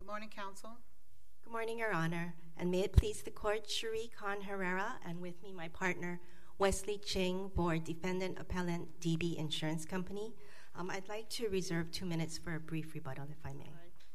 Good morning, counsel. Good morning, Your Honor, and may it please the Court, Cherie Khan Herrera, and with me my partner, Wesley Ching, for Defendant Appellant DB Insurance Company. I'd like to reserve 2 minutes for a brief rebuttal, if I may.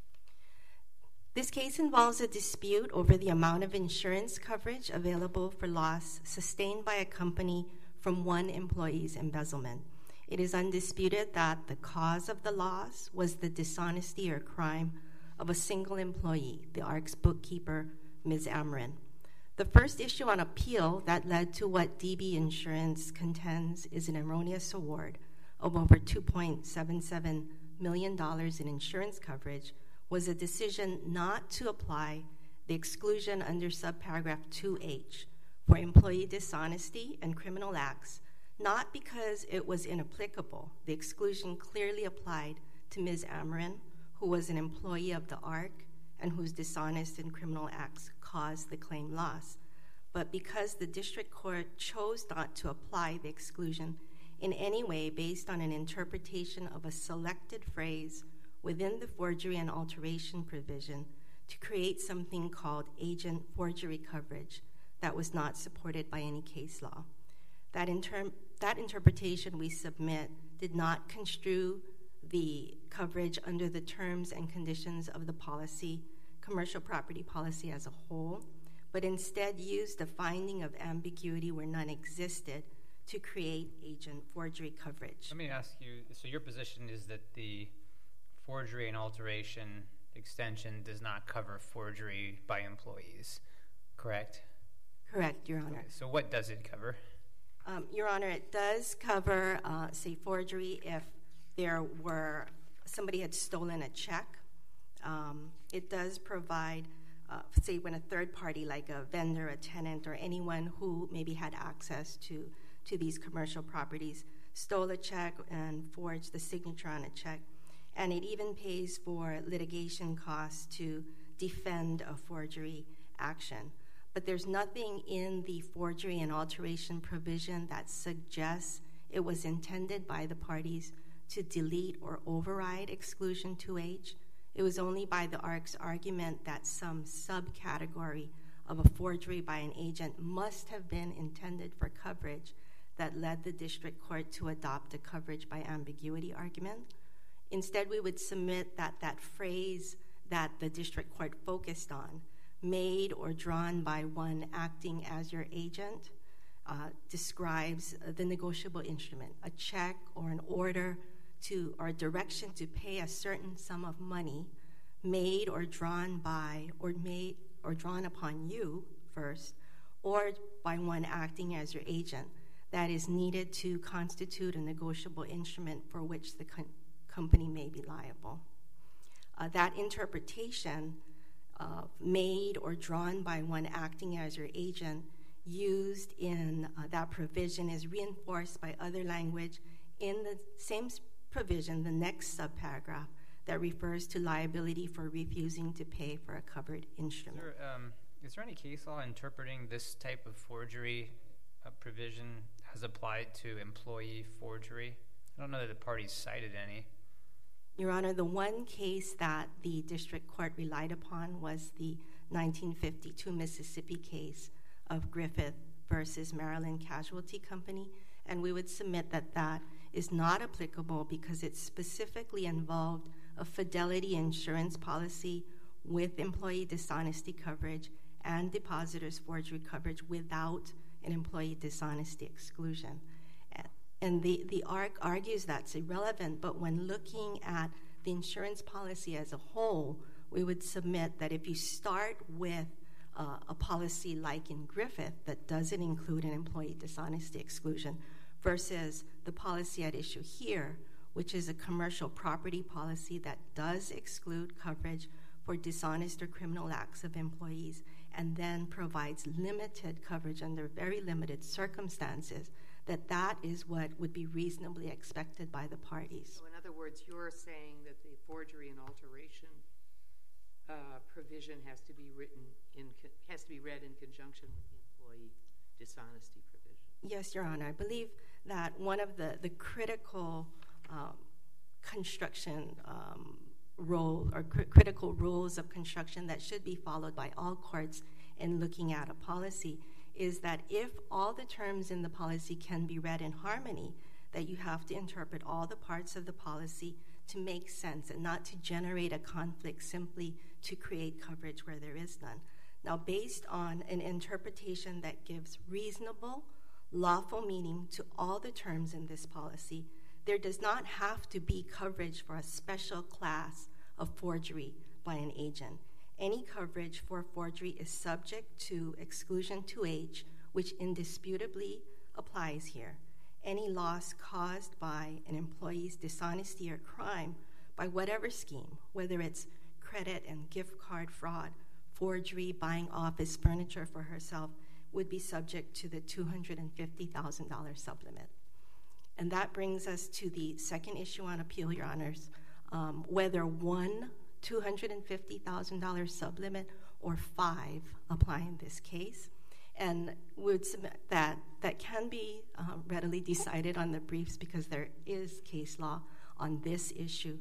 This case involves a dispute over the amount of insurance coverage available for loss sustained by a company from one employee's embezzlement. It is undisputed that the cause of the loss was the dishonesty or crime of a single employee, the ARC's bookkeeper, Ms. Amrin. The first issue on appeal that led to what DB Insurance contends is an erroneous award of over $2.77 million in insurance coverage was a decision not to apply the exclusion under subparagraph 2H for employee dishonesty and criminal acts, not because it was inapplicable. The exclusion clearly applied to Ms. Amrin, who was an employee of the ARC and whose dishonest and criminal acts caused the claim loss, but because the district court chose not to apply the exclusion in any way based on an interpretation of a selected phrase within the forgery and alteration provision to create something called agent forgery coverage that was not supported by any case law. That interpretation we submit did not construe the coverage under the terms and conditions of the policy, commercial property policy as a whole, but instead used a finding of ambiguity where none existed to create agent forgery coverage. Let me ask you, so your position is that the forgery and alteration extension does not cover forgery by employees, correct? Correct, Your Honor. Okay, so what does it cover? Your Honor, it does cover, say, forgery if somebody had stolen a check. It does provide, say, when a third party, like a vendor, a tenant, or anyone who maybe had access to these commercial properties, stole a check and forged the signature on a check. And it even pays for litigation costs to defend a forgery action. But there's nothing in the forgery and alteration provision that suggests it was intended by the parties to delete or override exclusion 2H. It was only by the ARC's argument that some subcategory of a forgery by an agent must have been intended for coverage that led the district court to adopt a coverage by ambiguity argument. Instead, we would submit that that phrase that the district court focused on, made or drawn by one acting as your agent, describes the negotiable instrument, a check or an order or a direction to pay a certain sum of money made or drawn by or made or drawn upon you first, or by one acting as your agent that is needed to constitute a negotiable instrument for which the company may be liable. That interpretation made or drawn by one acting as your agent used in that provision is reinforced by other language in the same provision, the next subparagraph, that refers to liability for refusing to pay for a covered instrument. Is there any case law interpreting this type of forgery provision as applied to employee forgery? I don't know that the parties cited any. Your Honor, the one case that the district court relied upon was the 1952 Mississippi case of Griffith versus Maryland Casualty Company, and we would submit that that is not applicable because it specifically involved a fidelity insurance policy with employee dishonesty coverage and depositors forgery coverage without an employee dishonesty exclusion. And the ARC argues that's irrelevant, but when looking at the insurance policy as a whole, we would submit that if you start with a policy like in Griffith that doesn't include an employee dishonesty exclusion versus the policy at issue here, which is a commercial property policy that does exclude coverage for dishonest or criminal acts of employees and then provides limited coverage under very limited circumstances, that is what would be reasonably expected by the parties. So in other words, you're saying that the forgery and alteration provision has to be read in conjunction with the employee dishonesty provision. Yes, Your Honor. I believe that one of the critical construction role or critical rules of construction that should be followed by all courts in looking at a policy is that if all the terms in the policy can be read in harmony, that you have to interpret all the parts of the policy to make sense and not to generate a conflict simply to create coverage where there is none. Now, based on an interpretation that gives reasonable, lawful meaning to all the terms in this policy, there does not have to be coverage for a special class of forgery by an agent. Any coverage for forgery is subject to exclusion 2H, which indisputably applies here. Any loss caused by an employee's dishonesty or crime by whatever scheme, whether it's credit and gift card fraud, forgery, buying office furniture for herself, would be subject to the $250,000 supplement. And that brings us to the second issue on appeal, Your Honors, whether one $250,000 sublimit or 5 apply in this case. And would submit that can be readily decided on the briefs because there is case law on this issue.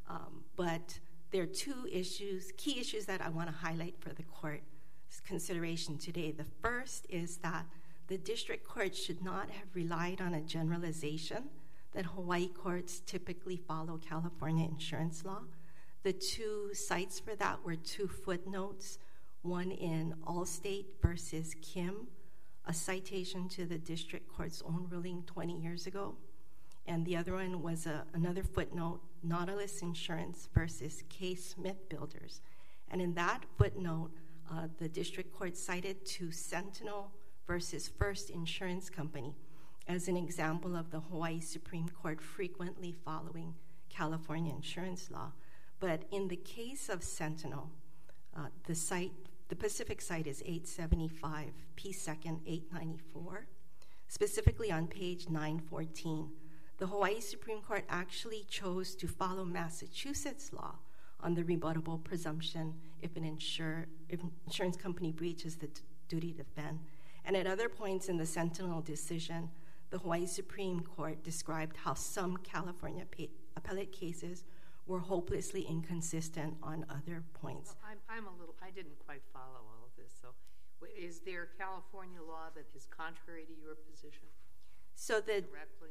But there are two key issues that I want to highlight for the court's consideration today. The first is that the district court should not have relied on a generalization that Hawaii courts typically follow California insurance law. The two cites for that were 2 footnotes, one in Allstate versus Kim, a citation to the district court's own ruling 20 years ago, and the other one was another footnote, Nautilus Insurance versus K. Smith Builders. And in that footnote, the district court cited to Sentinel versus First Insurance Company as an example of the Hawaii Supreme Court frequently following California insurance law. But in the case of Sentinel, the Pacific site is 875 P. 2nd 894. Specifically on page 914, the Hawaii Supreme Court actually chose to follow Massachusetts law on the rebuttable presumption if an insurance company breaches the duty to defend. And at other points in the Sentinel decision, the Hawaii Supreme Court described how some California appellate cases were hopelessly inconsistent on other points. Well, I didn't quite follow all of this. So is there California law that is contrary to your position? So directly?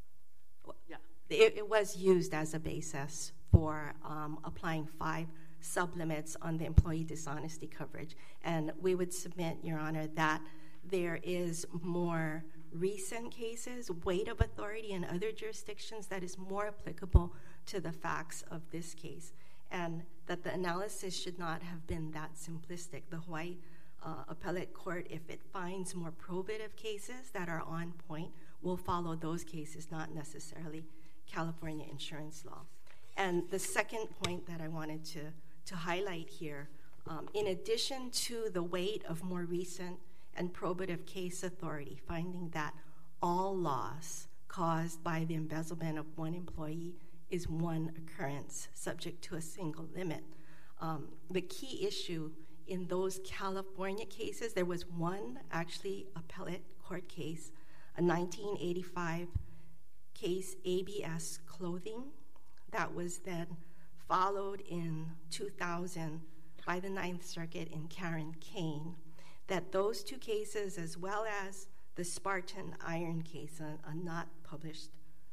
Yeah. It was used as a basis for applying 5 sublimits on the employee dishonesty coverage. And we would submit, Your Honor, that there is more recent cases, weight of authority in other jurisdictions that is more applicable to the facts of this case, and that the analysis should not have been that simplistic. The Hawaii Appellate Court, if it finds more probative cases that are on point, will follow those cases, not necessarily California insurance law. And the second point that I wanted to highlight here, in addition to the weight of more recent and probative case authority, finding that all loss caused by the embezzlement of one employee is one occurrence subject to a single limit. The key issue in those California cases, there was one actually appellate court case, a 1985 case, ABS Clothing, that was then followed in 2000 by the Ninth Circuit in Karen Kane, that those two cases, as well as the Spartan Iron case, a not published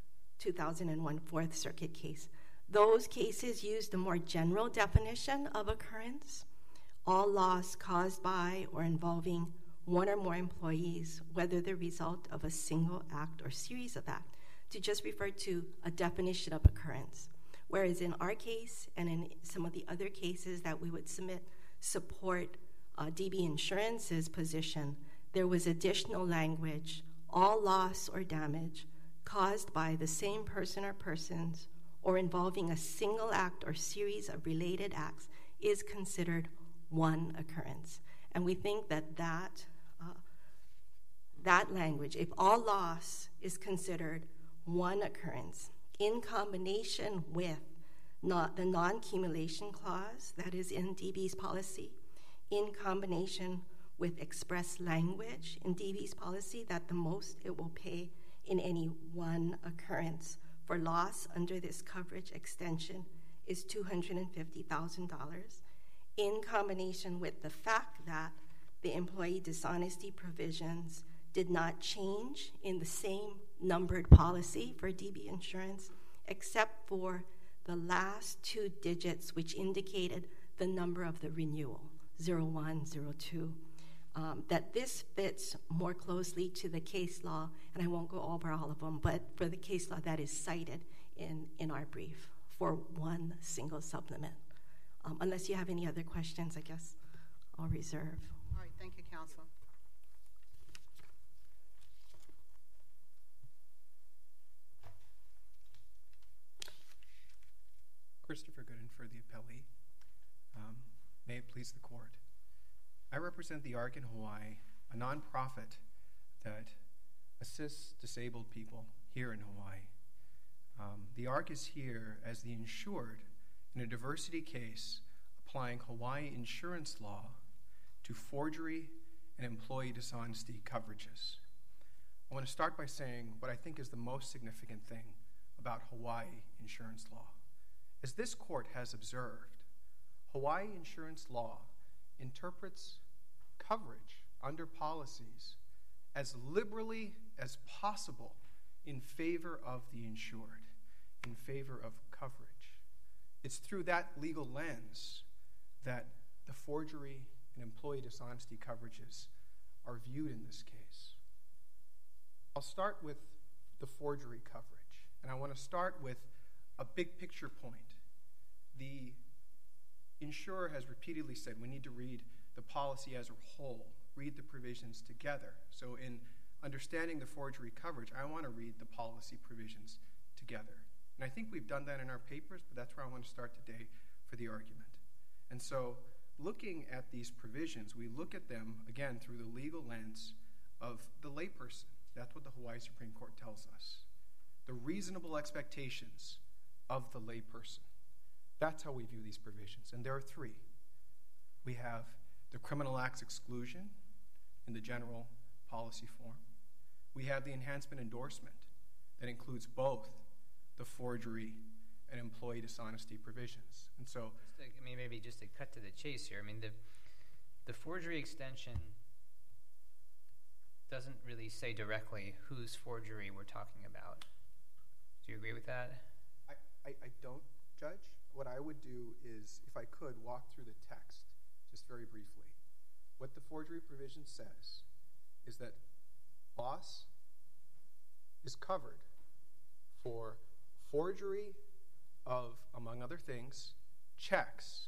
2001 Fourth Circuit case, those cases used a more general definition of occurrence, all loss caused by or involving one or more employees, whether the result of a single act or series of acts, to just refer to a definition of occurrence. Whereas in our case and in some of the other cases that we would submit support DB Insurance's position, there was additional language, all loss or damage caused by the same person or persons or involving a single act or series of related acts is considered one occurrence. And we think that that language, if all loss is considered one occurrence, in combination with the non-accumulation clause that is in DB's policy, in combination with express language in DB's policy that the most it will pay in any one occurrence for loss under this coverage extension is $250,000, in combination with the fact that the employee dishonesty provisions did not change in the same numbered policy for DB insurance, except for the last two digits, which indicated the number of the renewal, 0102. That this fits more closely to the case law, and I won't go over all of them, but for the case law that is cited in our brief for one single supplement. Unless you have any other questions, I guess I'll reserve. All right, thank you, counsel. Christopher Gooden for the appellee. May it please the court. I represent the ARC in Hawaii, a nonprofit that assists disabled people here in Hawaii. The ARC is here as the insured in a diversity case applying Hawaii insurance law to forgery and employee dishonesty coverages. I want to start by saying what I think is the most significant thing about Hawaii insurance law. As this court has observed, Hawaii insurance law interprets coverage under policies as liberally as possible in favor of the insured, in favor of coverage. It's through that legal lens that the forgery and employee dishonesty coverages are viewed in this case. I'll start with the forgery coverage, and I want to start with a big picture point. The insurer has repeatedly said we need to read the policy as a whole, read the provisions together. So in understanding the forgery coverage, I want to read the policy provisions together. And I think we've done that in our papers, but that's where I want to start today for the argument. And so looking at these provisions, we look at them, again, through the legal lens of the layperson. That's what the Hawaii Supreme Court tells us. The reasonable expectations of the layperson. That's how we view these provisions. And there are three. We have the criminal acts exclusion in the general policy form. We have the enhancement endorsement that includes both the forgery and employee dishonesty provisions. And so, maybe just to cut to the chase here, the forgery extension doesn't really say directly whose forgery we're talking about. Do you agree with that? I don't, Judge. What I would do is, if I could, walk through the text just very briefly. What the forgery provision says is that loss is covered for forgery of, among other things, checks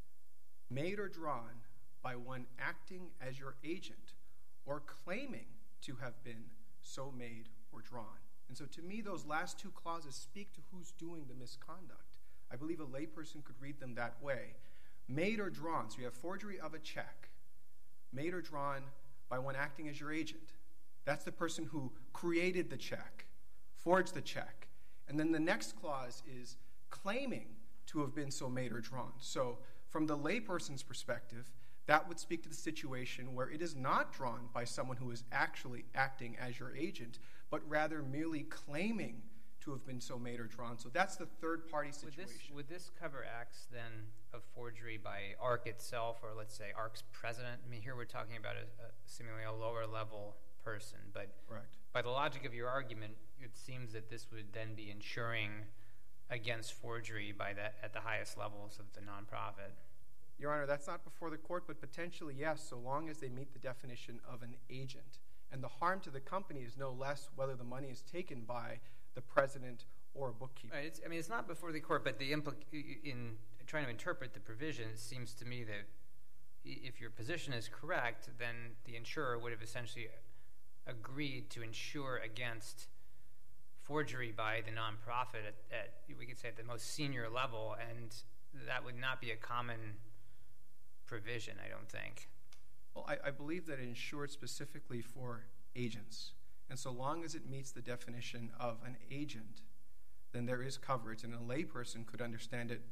made or drawn by one acting as your agent or claiming to have been so made or drawn. And so to me, those last two clauses speak to who's doing the misconduct. I believe a layperson could read them that way. Made or drawn, so you have forgery of a check, made or drawn by one acting as your agent. That's the person who created the check, forged the check. And then the next clause is claiming to have been so made or drawn. So from the layperson's perspective, that would speak to the situation where it is not drawn by someone who is actually acting as your agent, but rather merely claiming to have been so made or drawn. So that's the third-party situation. Would this cover acts, then, of forgery by ARC itself, or let's say ARC's president? Here we're talking about seemingly a lower-level person, but Correct. By the logic of your argument, it seems that this would then be insuring against forgery at the highest levels of the nonprofit. Your Honor, that's not before the court, but potentially yes, so long as they meet the definition of an agent. And the harm to the company is no less whether the money is taken by the president or a bookkeeper. Right, it's not before the court, but in trying to interpret the provision, it seems to me that if your position is correct, then the insurer would have essentially agreed to insure against forgery by the nonprofit at we could say at the most senior level, and that would not be a common provision, I don't think. Well, I believe that it insured specifically for agents. And so long as it meets the definition of an agent, then there is coverage, and a layperson could understand it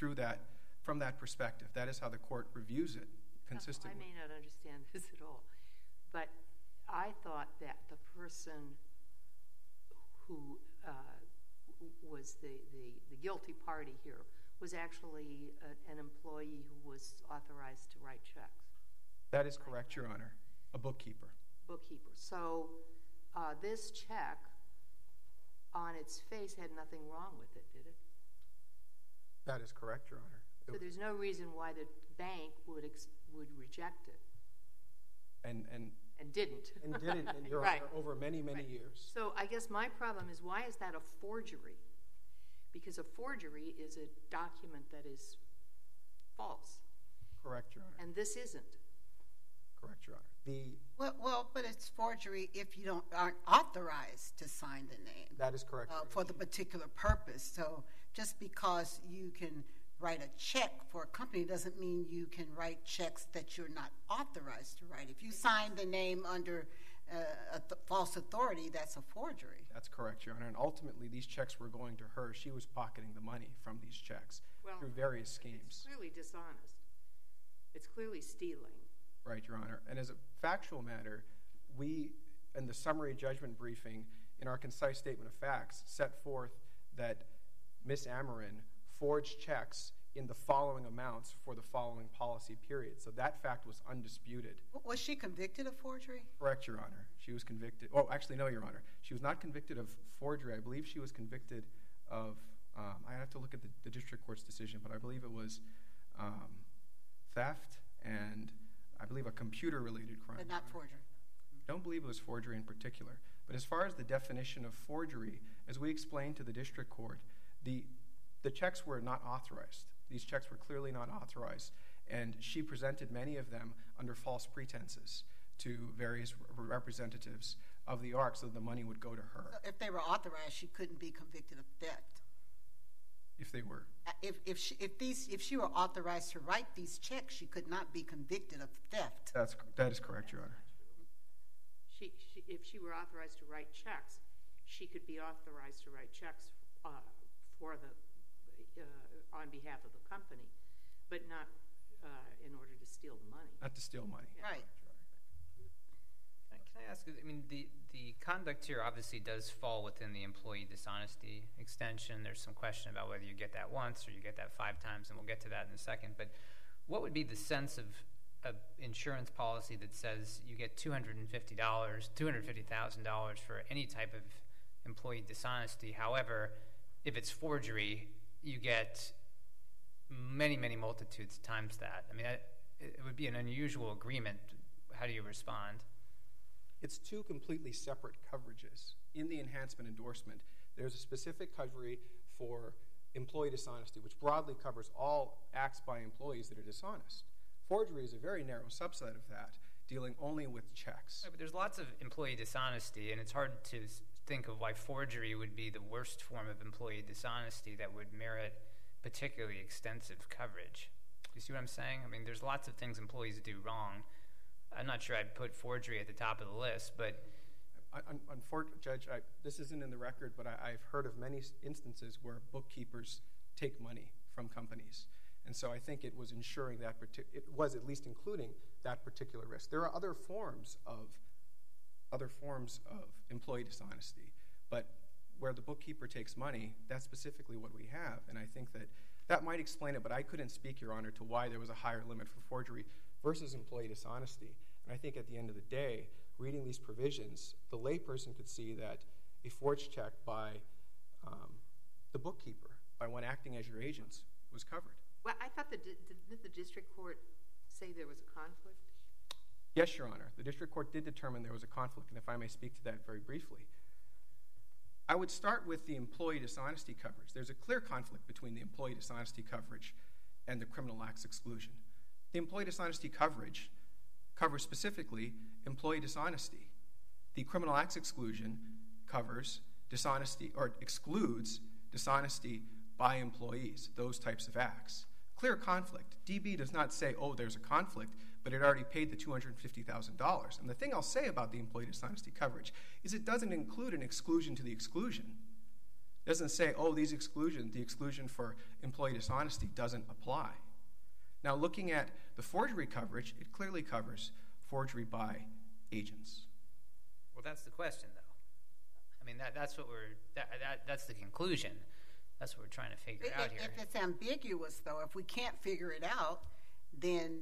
from that perspective. That is how the court reviews it consistently. I may not understand this at all, but I thought that the person who was the guilty party here was actually an employee who was authorized to write checks. That is correct, Your Honor. A bookkeeper. Bookkeeper. So this check, on its face, had nothing wrong with it, did it? That is correct, Your Honor. So there's no reason why the bank would reject it. And didn't. And didn't, and Your Right. Honor, over many, many Right. years. So I guess my problem is, why is that a forgery? Because a forgery is a document that is false, Correct, Your Honor. and this isn't. Correct, Your Honor. Well, but it's forgery if you aren't authorized to sign the name That is correct. Your for the particular purpose. So just because you can write a check for a company doesn't mean you can write checks that you're not authorized to write. If you sign the name under false authority, that's a forgery. That's correct, Your Honor. And ultimately, these checks were going to her. She was pocketing the money from these checks through various schemes. It's clearly dishonest. It's clearly stealing. Right, Your Honor. And as a factual matter, we, in the summary judgment briefing, in our concise statement of facts, set forth that Ms. Amarin forged checks in the following amounts for the following policy period. So that fact was undisputed. Was she convicted of forgery? Correct, Your Honor. She was convicted. Oh, actually, no, Your Honor. She was not convicted of forgery. I believe she was convicted of, I have to look at the district court's decision, but I believe it was theft and I believe a computer-related crime. But not forgery. I don't believe it was forgery in particular. But as far as the definition of forgery, as we explained to the district court, the checks were not authorized. These checks were clearly not authorized, and she presented many of them under false pretenses to various representatives of the ARC so that the money would go to her. So if they were authorized, she couldn't be convicted of theft. If they were. If she were authorized to write these checks, she could not be convicted of theft. That is correct, Your Honor. If she were authorized to write checks, she could be authorized to write checks for on behalf of the company, but not in order to steal the money. Not to steal money. Right. Can I ask, I mean, the conduct here obviously does fall within the employee dishonesty extension. There's some question about whether you get that once or you get that 5 times, and we'll get to that in a second. But what would be the sense of insurance policy that says you get $250,000 for any type of employee dishonesty? However, if it's forgery, you get many, many multitudes times that. I mean, it would be an unusual agreement. How do you respond? It's 2 completely separate coverages. In the enhancement endorsement, there's a specific coverage for employee dishonesty, which broadly covers all acts by employees that are dishonest. Forgery is a very narrow subset of that, dealing only with checks. Right, but there's lots of employee dishonesty, and it's hard to think of why forgery would be the worst form of employee dishonesty that would merit particularly extensive coverage. You see what I'm saying? I mean, there's lots of things employees do wrong. I'm not sure I'd put forgery at the top of the list, but... Unfortunately, Judge, this isn't in the record, but I've heard of many instances where bookkeepers take money from companies. And so I think it was ensuring that it was at least including that particular risk. There are other forms of employee dishonesty, but where the bookkeeper takes money, that's specifically what we have. And I think that might explain it, but I couldn't speak, Your Honor, to why there was a higher limit for forgery versus employee dishonesty. And I think at the end of the day, reading these provisions, the layperson could see that a forged check by the bookkeeper, by one acting as your agents, was covered. Well, I thought did the district court say there was a conflict? Yes, Your Honor. The district court did determine there was a conflict, and if I may speak to that very briefly. I would start with the employee dishonesty coverage. There's a clear conflict between the employee dishonesty coverage and the criminal acts exclusion. The employee dishonesty coverage covers specifically employee dishonesty. The criminal acts exclusion covers dishonesty or excludes dishonesty by employees, those types of acts. Clear conflict. DB does not say, oh, there's a conflict, but it already paid the $250,000. And the thing I'll say about the employee dishonesty coverage is it doesn't include an exclusion to the exclusion. It doesn't say, oh, the exclusion for employee dishonesty doesn't apply. Now, looking at the forgery coverage, it clearly covers forgery by agents. Well, that's the question, though. I mean, that's what that's the conclusion. That's what we're trying to figure out here. If it's ambiguous, though, if we can't figure it out, then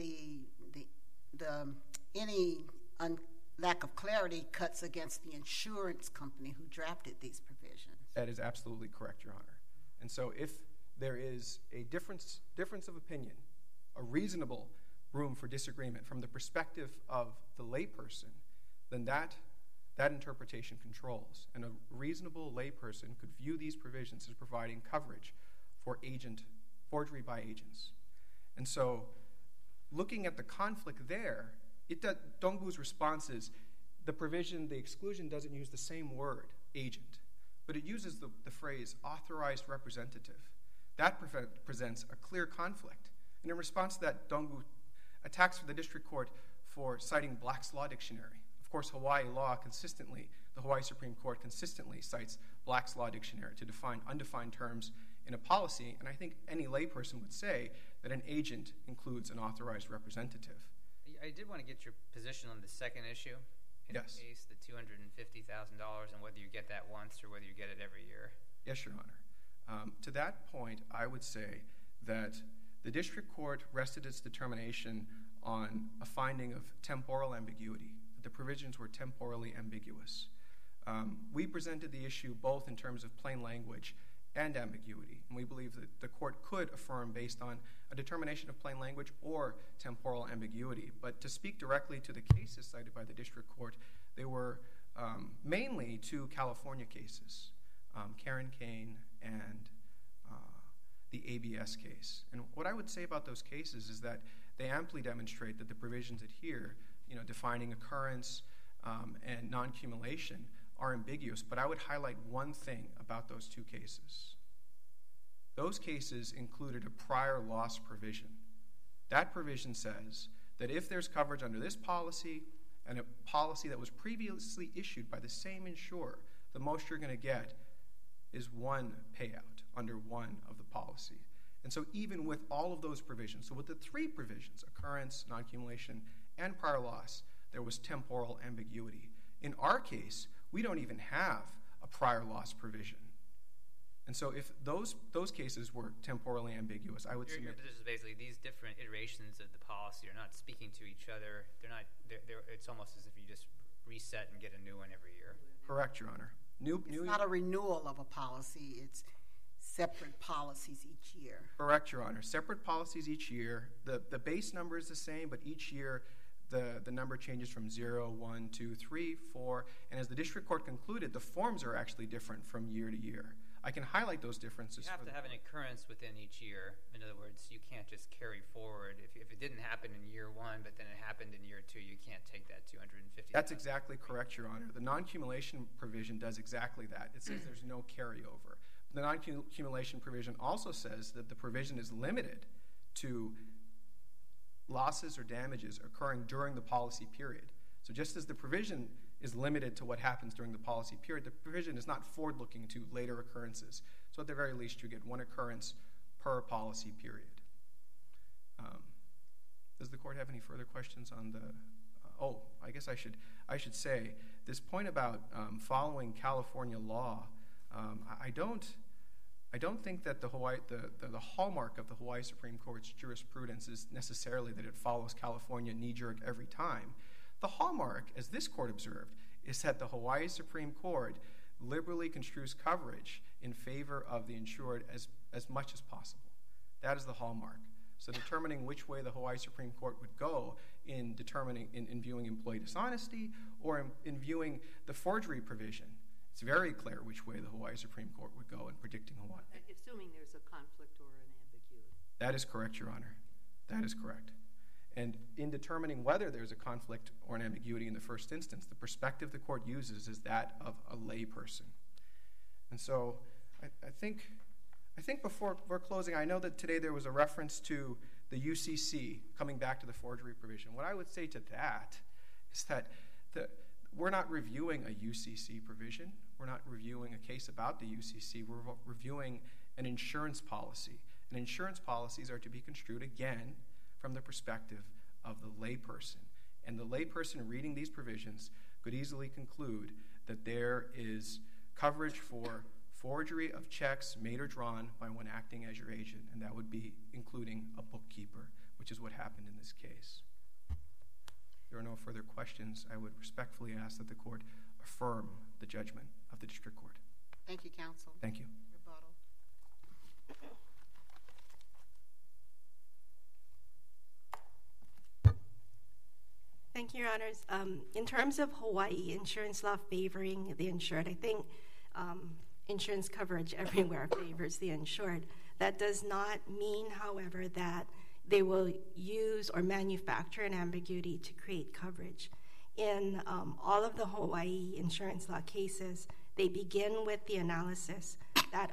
any lack of clarity cuts against the insurance company who drafted these provisions. That is absolutely correct, Your Honor. And so if there is a difference of opinion, a reasonable room for disagreement from the perspective of the layperson, then that interpretation controls. And a reasonable layperson could view these provisions as providing coverage for forgery by agents. And so looking at the conflict there, Dongbu's response is the exclusion doesn't use the same word, agent, but it uses the phrase authorized representative. That presents a clear conflict. And in response to that, Dongbu attacks the district court for citing Black's Law Dictionary. Of course, the Hawaii Supreme Court consistently cites Black's Law Dictionary to define undefined terms in a policy, and I think any layperson would say that an agent includes an authorized representative. I did want to get your position on the second issue in Yes. the case, the $250,000, and whether you get that once or whether you get it every year. Yes, Your Honor. To that point, I would say that the district court rested its determination on a finding of temporal ambiguity. The provisions were temporally ambiguous. We presented the issue both in terms of plain language and ambiguity, and we believe that the court could affirm based on a determination of plain language or temporal ambiguity. But to speak directly to the cases cited by the district court, they were mainly two California cases, Karen Kane and the ABS case. And what I would say about those cases is that they amply demonstrate that the provisions adhere, defining occurrence and non-accumulation, are ambiguous. But I would highlight one thing about those two cases. Those cases included a prior loss provision. That provision says that if there's coverage under this policy and a policy that was previously issued by the same insurer, the most you're going to get is one payout under one of the policy. And so even with all of those provisions, so with the three provisions, occurrence, non-accumulation, and prior loss, there was temporal ambiguity. In our case, we don't even have a prior loss provision. And so if those cases were temporally ambiguous, I would Your submit... position is basically these different iterations of the policy are not speaking to each other. It's almost as if you just reset and get a new one every year. Correct, Your Honor. It's not a renewal of a policy. It's separate policies each year. Correct, Your Honor. Separate policies each year. The base number is the same, but each year the number changes from 0, 1, 2, 3, 4. And as the district court concluded, the forms are actually different from year to year. I can highlight those differences. You have to have an occurrence within each year. In other words, you can't just carry forward. If it didn't happen in year one, but then it happened in year two, you can't take that $250,000. That's exactly correct, Your Honor. The non-accumulation provision does exactly that. It says there's no carryover. The non-accumulation provision also says that the provision is limited to losses or damages occurring during the policy period. So just as the provision is limited to what happens during the policy period, the provision is not forward-looking to later occurrences. So at the very least, you get one occurrence per policy period. Does the court have any further questions on the... I guess I should say, this point about following California law, I don't think that the hallmark of the Hawaii Supreme Court's jurisprudence is necessarily that it follows California knee-jerk every time. The hallmark, as this court observed, is that the Hawaii Supreme Court liberally construes coverage in favor of the insured as much as possible. That is the hallmark. So determining which way the Hawaii Supreme Court would go in viewing employee dishonesty or in viewing the forgery provision, it's very clear which way the Hawaii Supreme Court would go in predicting Hawaii. Assuming there's a conflict or an ambiguity. That is correct, Your Honor. That is correct. And in determining whether there's a conflict or an ambiguity in the first instance, the perspective the court uses is that of a lay person. And so I think before we're closing, I know that today there was a reference to the UCC coming back to the forgery provision. What I would say to that is that we're not reviewing a UCC provision. We're not reviewing a case about the UCC. We're reviewing an insurance policy. And insurance policies are to be construed, again, from the perspective of the layperson. And the layperson reading these provisions could easily conclude that there is coverage for forgery of checks made or drawn by one acting as your agent, and that would be including a bookkeeper, which is what happened in this case. If there are no further questions, I would respectfully ask that the court affirm the judgment of the district court. Thank you, counsel. Thank you. Rebuttal. Thank you, Your Honors. In terms of Hawaii insurance law favoring the insured, I think insurance coverage everywhere favors the insured. That does not mean, however, that they will use or manufacture an ambiguity to create coverage. In all of the Hawaii insurance law cases, they begin with the analysis that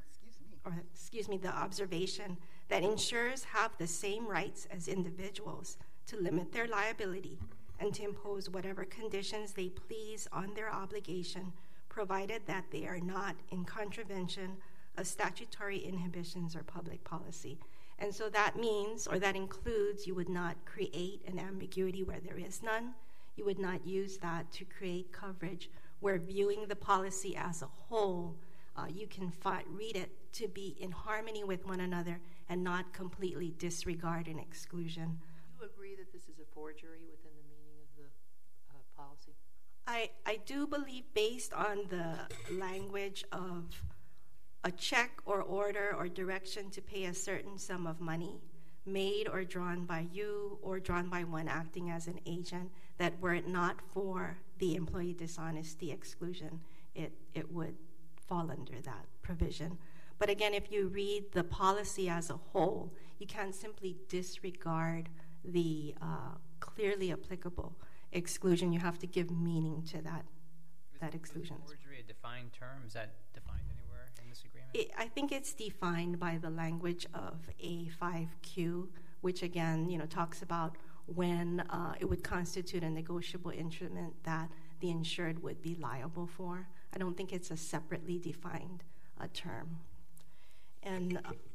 the observation that insurers have the same rights as individuals to limit their liability and to impose whatever conditions they please on their obligation, provided that they are not in contravention of statutory inhibitions or public policy. And so that means, or that includes, you would not create an ambiguity where there is none. You would not use that to create coverage where, viewing the policy as a whole, you can read it to be in harmony with one another and not completely disregard an exclusion. Do you agree that this is a forgery within the meaning of the policy? I do believe, based on the language of a check or order or direction to pay a certain sum of money made or drawn by you or drawn by one acting as an agent, that were it not for the employee dishonesty exclusion, it would fall under that provision. But again, if you read the policy as a whole, you can't simply disregard the clearly applicable exclusion. You have to give meaning to that exclusion. Is forgery a defined term? Is that defined anywhere in this agreement? I think it's defined by the language of A5Q, which again, talks about when it would constitute a negotiable instrument that the insured would be liable for. I don't think it's a separately defined term. And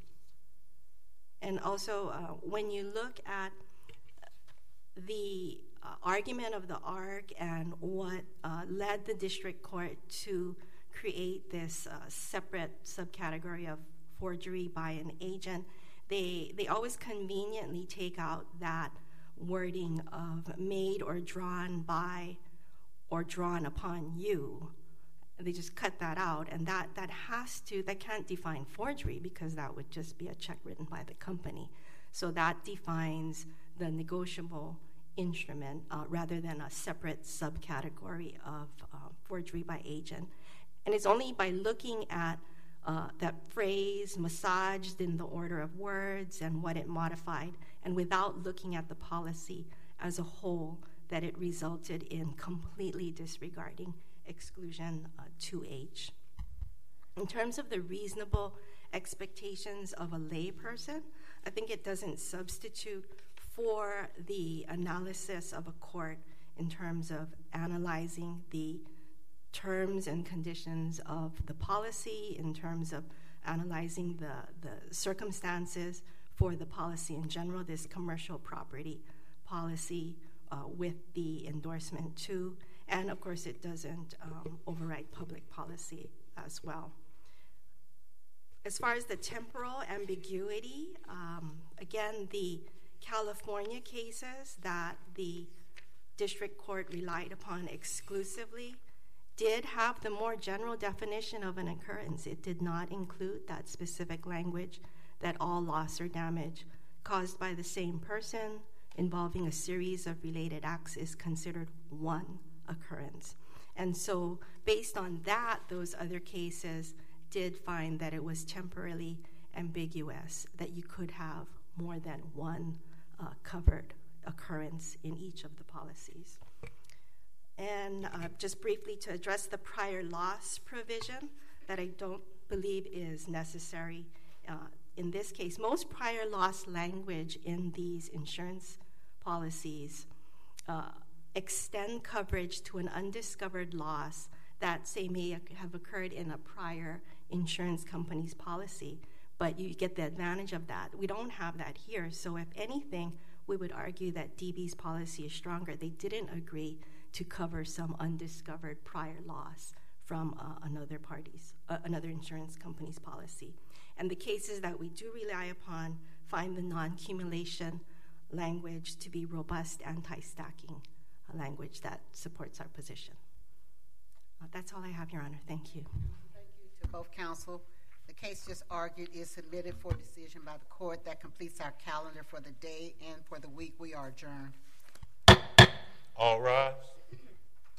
also, when you look at the argument of the ARC and what led the district court to create this separate subcategory of forgery by an agent, they always conveniently take out that wording of made or drawn by or drawn upon you. They just cut that out, and that can't define forgery, because that would just be a check written by the company. So that defines the negotiable instrument rather than a separate subcategory of forgery by agent. And it's only by looking at that phrase massaged in the order of words and what it modified, and without looking at the policy as a whole, that it resulted in completely disregarding exclusion 2H. In terms of the reasonable expectations of a lay person, I think it doesn't substitute for the analysis of a court in terms of analyzing the terms and conditions of the policy, in terms of analyzing the circumstances for the policy in general, this commercial property policy with the endorsement too. And of course, it doesn't override public policy as well. As far as the temporal ambiguity, again, the California cases that the district court relied upon exclusively did have the more general definition of an occurrence. It did not include that specific language that all loss or damage caused by the same person involving a series of related acts is considered one occurrence. And so based on that, those other cases did find that it was temporally ambiguous, that you could have more than one covered occurrence in each of the policies. And just briefly to address the prior loss provision that I don't believe is necessary in this case. Most prior loss language in these insurance policies extend coverage to an undiscovered loss that, say, may have occurred in a prior insurance company's policy, but you get the advantage of that. We don't have that here, so if anything, we would argue that DB's policy is stronger. They didn't agree to cover some undiscovered prior loss from another insurance company's policy. And the cases that we do rely upon find the non-cumulation language to be robust anti-stacking language that supports our position. That's all I have, Your Honor. Thank you. Thank you to both counsel. The case just argued is submitted for decision by the court. That completes our calendar for the day and for the week. We are adjourned. All rise.